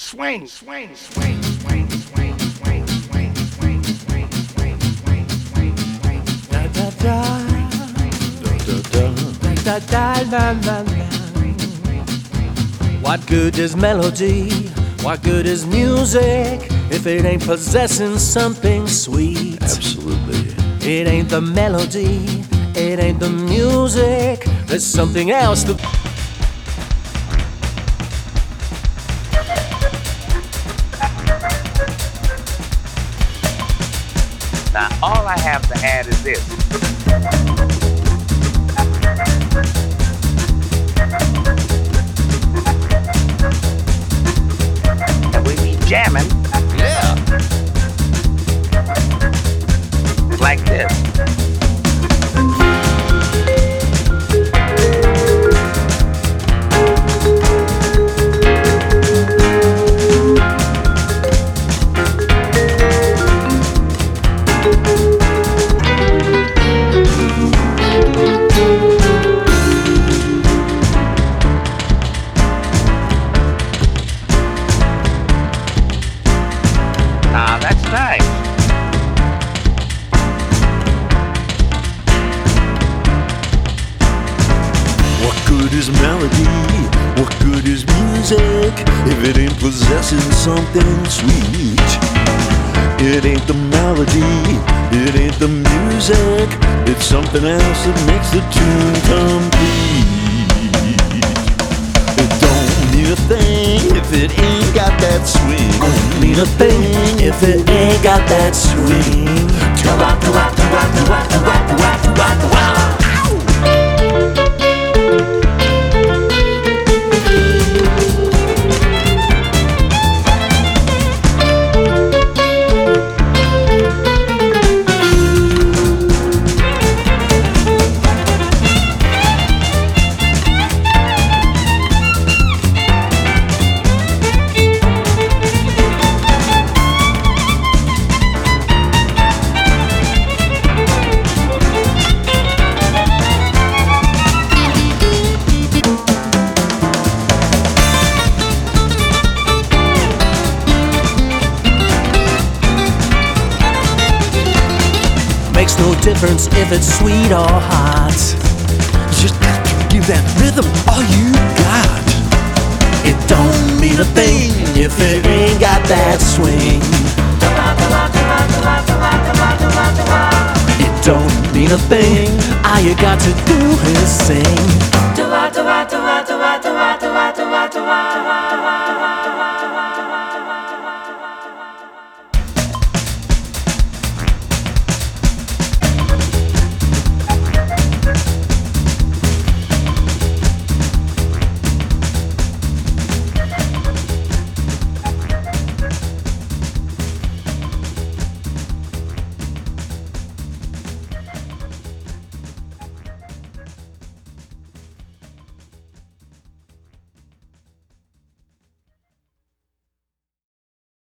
swing, swing, swing, swing, swing, swing, swing, swing, swing, swing, swing, swing, swing. Da da da, da da da, la la la. What good is melody? What good is music if it ain't possessing something sweet? Absolutely. It ain't the melody, it ain't the music. There's something else that. Now, all I have to add is this. And we be jamming. Yeah. Like this. Ah, that's nice. What good is melody? What good is music if it ain't possessing something sweet? It ain't the melody, it ain't the music. It's something else that makes the tune complete. It don't mean a thing if it ain't got that swing. Don't mean a thing if it ain't got that swing. Makes no difference if it's sweet or hot. Just got to give that rhythm all you got. It don't mean a thing if it ain't got that swing. It don't mean a thing. All you got to do is sing.